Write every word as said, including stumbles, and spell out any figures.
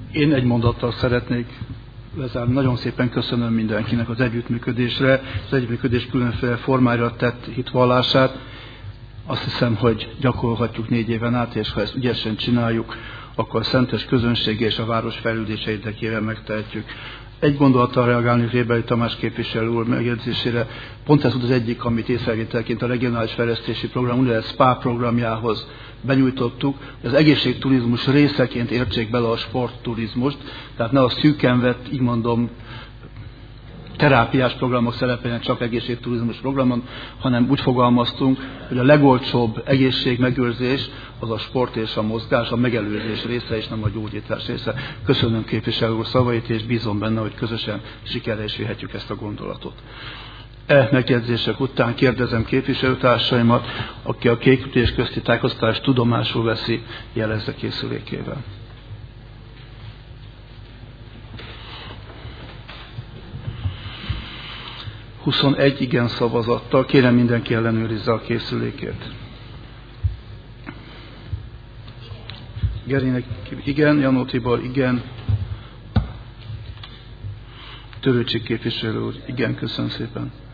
Én egy mondattal szeretnék lezárni. Nagyon szépen köszönöm mindenkinek az együttműködésre, az együttműködés különféle formáira tett hitvallását. Azt hiszem, hogy gyakorolhatjuk négy éven át, és ha ezt ügyesen csináljuk, akkor a szentes közönség és a város fejlődése érdekében megtehetjük. Egy gondolattal reagálni Rébeli Tamás képviselő úr megjegyzésére. Pont ez volt az egyik, amit észrevételként a regionális fejlesztési program, úgynevezett SPA programjához benyújtottuk, hogy az egészségturizmus részeként értsék bele a sportturizmust, tehát ne a szűken vett, így mondom, terápiás programok szerepeljenek csak egészségturizmus programon, hanem úgy fogalmaztunk, hogy a legolcsóbb egészségmegőrzés az a sport és a mozgás, a megelőzés része, és nem a gyógyítás része. Köszönöm képviselő úr szavait, és bízom benne, hogy közösen sikerre is vihetjük ezt a gondolatot. E megjegyzések után kérdezem képviselőtársaimat, aki a kékütés közti tájékoztatást tudomásul veszi, jelezze készülékével. huszonegy igen szavazattal. Kérem, mindenki ellenőrizze a készülékét. Gerinek igen, Janó Tibor igen. Törőcsik képviselő úr, igen, köszönöm szépen.